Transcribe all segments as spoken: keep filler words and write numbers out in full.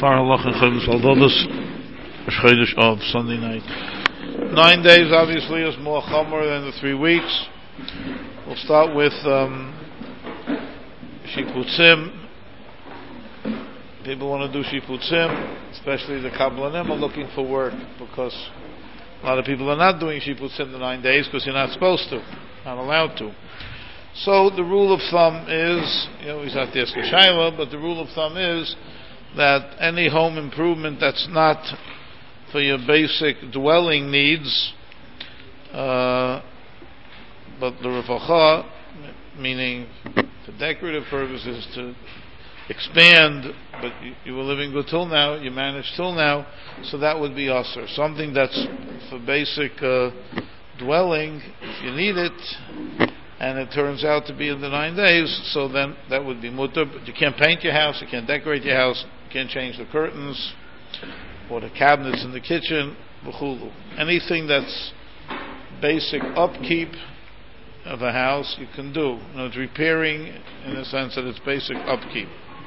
Shofar Halach and Chavis Haldodos Chodesh of Sunday night. Nine days obviously is more chomer than the three weeks. We'll start with um, Shiputzim. People want to do Shiputzim, especially the Kabbalim are looking for work because a lot of people are not doing Shiputzim the nine days because you're not supposed to, not allowed to. So the rule of thumb is, you know, he's not the Eskashayla, but the rule of thumb is that any home improvement that's not for your basic dwelling needs, uh, but the refacha, meaning for decorative purposes, to expand, but you, you were living good till now, you managed till now, so that would be usher. Something that's for basic uh, dwelling, if you need it, and it turns out to be in the nine days, so then that would be mutter. But you can't paint your house, you can't decorate your house, you can't change the curtains or the cabinets in the kitchen, v'chulu. Anything that's basic upkeep of a house you can do. You know, it's repairing in the sense that it's basic upkeep.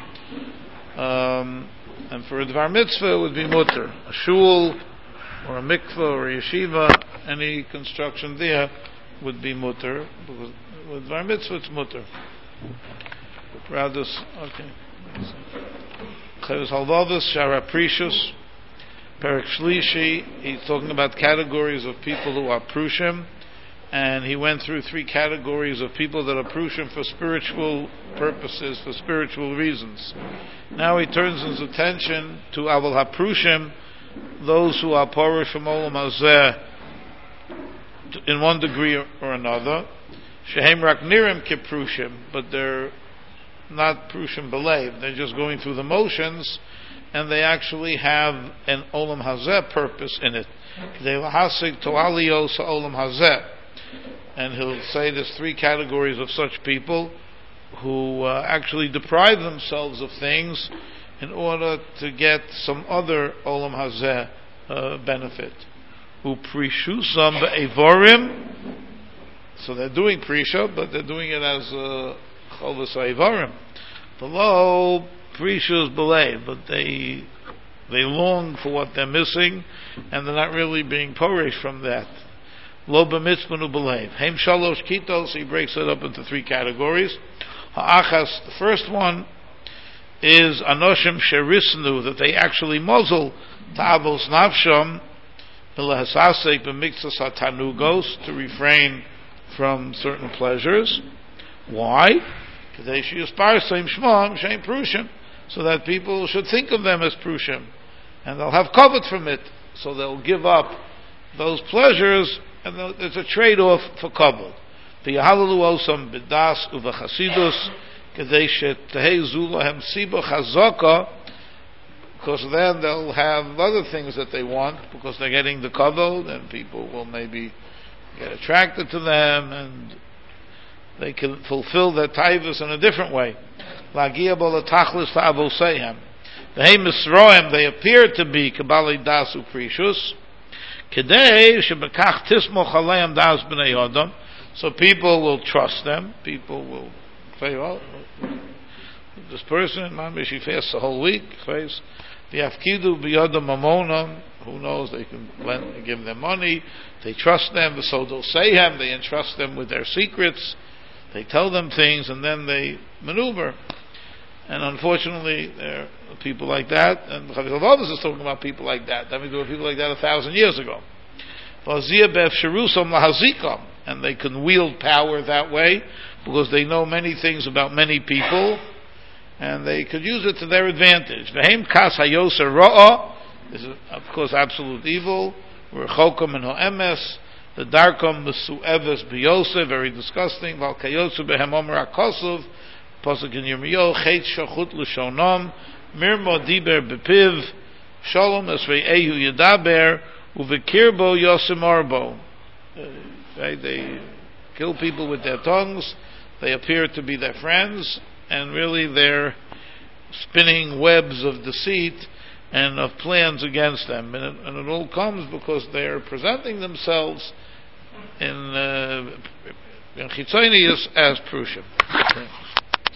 Um, and for a dvar mitzvah it would be mutter. A shul or a mikveh or a yeshiva, any construction there would be mutter, because with dvar mitzvah it's mutter. Rather, okay. Chavis Halvavis, Shara Precious, Perek Shlishi, he's talking about categories of people who are prushim, and he went through three categories of people that are prushim for spiritual purposes, for spiritual reasons. Now he turns his attention to Aval HaPrushim, those who are porish from Olam Hazeh in one degree or another. Shehem rak nirim keprushim, but they're not prushim belev. They're just going through the motions, and they actually have an Olam Hazeh purpose in it. Olam Hazeh. And he'll say there's three categories of such people who uh, actually deprive themselves of things in order to get some other Olam Hazeh uh, benefit. Uprishusam be'evarim. So they're doing prisha, but they're doing it as chovas ha'evarim. Below prishus belev, but they they long for what they're missing, and they're not really being porish from that. Lo b'mitzvah belev. Heim shalosh kitos. He breaks it up into three categories. Ha'achas. The first one is anoshim sherisnu, that they actually muzzle ta'avos nafsham ilahasasek b'miktzas hatanugos, to refrain from certain pleasures. Why? So that people should think of them as prushim, and they'll have kavod from it, so they'll give up those pleasures, and there's a trade-off for kavod. V'yahalalu osam b'das u'v'chasidus k'dei shetehei zulahem siba chazaka, because then they'll have other things that they want, because they're getting the kavod, and people will maybe get attracted to them, and they can fulfill their taivas in a different way. Lagia bolatachlis ta'avosehem. They misroem, they appear to be kabbalei das uprishus. Kedei shebekach tismoch aleim das b'nei adam. So people will trust them. People will say, "Oh, this person, mamish, he fasts the whole week." The afkidu b'yadam mamonam. Who knows? They can lend, give them money. They trust them. So they'll say him. They entrust them with their secrets. They tell them things, and then they maneuver. And unfortunately, there are people like that. And Chavis Halvavis is talking about people like that. I mean, there were people like that a thousand years ago. And they can wield power that way because they know many things about many people, and they could use it to their advantage. V'heim kas hayoser ra'ah. This is, of course, absolute evil. Rechokom and ho'emes. The darkom mesu'eves b'yosef, very disgusting. Val kayotsu behem omer akosov. Pasuk in Yirmiyahu. Chet shachut l'shonam. Mirmo diber bepiv. Shalom esrei ehu yedaber. Uvekirbo yosim arbo. Right? They kill people with their tongues. They appear to be their friends, and really they're spinning webs of deceit and of plans against them, and it, and it all comes because they are presenting themselves in uh, in chitzonius as prushim. Okay.